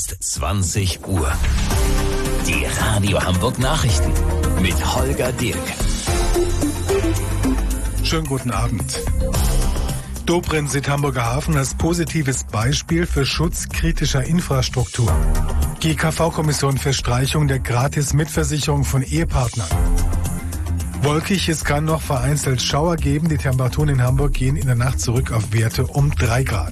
ist 20 Uhr. Die Radio Hamburg Nachrichten mit Holger Dirk. Schönen guten Abend. Dobrindt sieht Hamburger Hafen als positives Beispiel für Schutz kritischer Infrastruktur. GKV-Kommission für Streichung der Gratis-Mitversicherung von Ehepartnern. Wolkig, es kann noch vereinzelt Schauer geben. Die Temperaturen in Hamburg gehen in der Nacht zurück auf Werte um 3 Grad.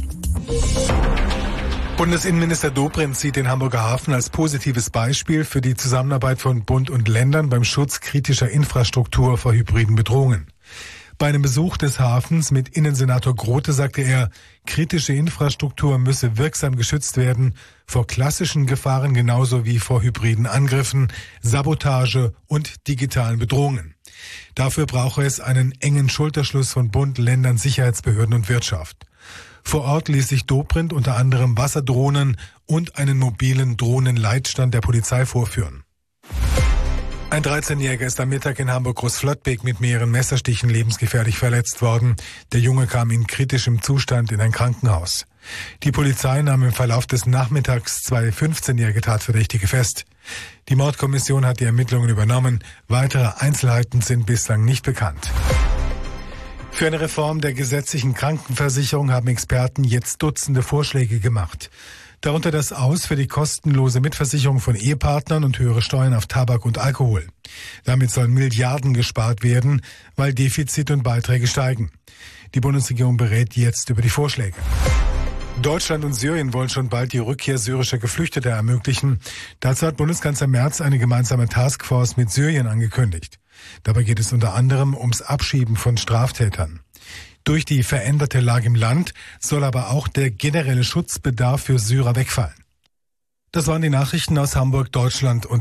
Bundesinnenminister Dobrindt sieht den Hamburger Hafen als positives Beispiel für die Zusammenarbeit von Bund und Ländern beim Schutz kritischer Infrastruktur vor hybriden Bedrohungen. Bei einem Besuch des Hafens mit Innensenator Grote sagte er, kritische Infrastruktur müsse wirksam geschützt werden vor klassischen Gefahren genauso wie vor hybriden Angriffen, Sabotage und digitalen Bedrohungen. Dafür brauche es einen engen Schulterschluss von Bund, Ländern, Sicherheitsbehörden und Wirtschaft. Vor Ort ließ sich Dobrindt unter anderem Wasserdrohnen und einen mobilen Drohnenleitstand der Polizei vorführen. Ein 13-Jähriger ist am Mittag in Hamburg-Großflottbek mit mehreren Messerstichen lebensgefährlich verletzt worden. Der Junge kam in kritischem Zustand in ein Krankenhaus. Die Polizei nahm im Verlauf des Nachmittags 2 15-jährige Tatverdächtige fest. Die Mordkommission hat die Ermittlungen übernommen. Weitere Einzelheiten sind bislang nicht bekannt. Für eine Reform der gesetzlichen Krankenversicherung haben Experten jetzt Dutzende Vorschläge gemacht. Darunter das Aus für die kostenlose Mitversicherung von Ehepartnern und höhere Steuern auf Tabak und Alkohol. Damit sollen Milliarden gespart werden, weil Defizit und Beiträge steigen. Die Bundesregierung berät jetzt über die Vorschläge. Deutschland und Syrien wollen schon bald die Rückkehr syrischer Geflüchteter ermöglichen. Dazu hat Bundeskanzler Merz eine gemeinsame Taskforce mit Syrien angekündigt. Dabei geht es unter anderem ums Abschieben von Straftätern. Durch die veränderte Lage im Land soll aber auch der generelle Schutzbedarf für Syrer wegfallen. Das waren die Nachrichten aus Hamburg, Deutschland und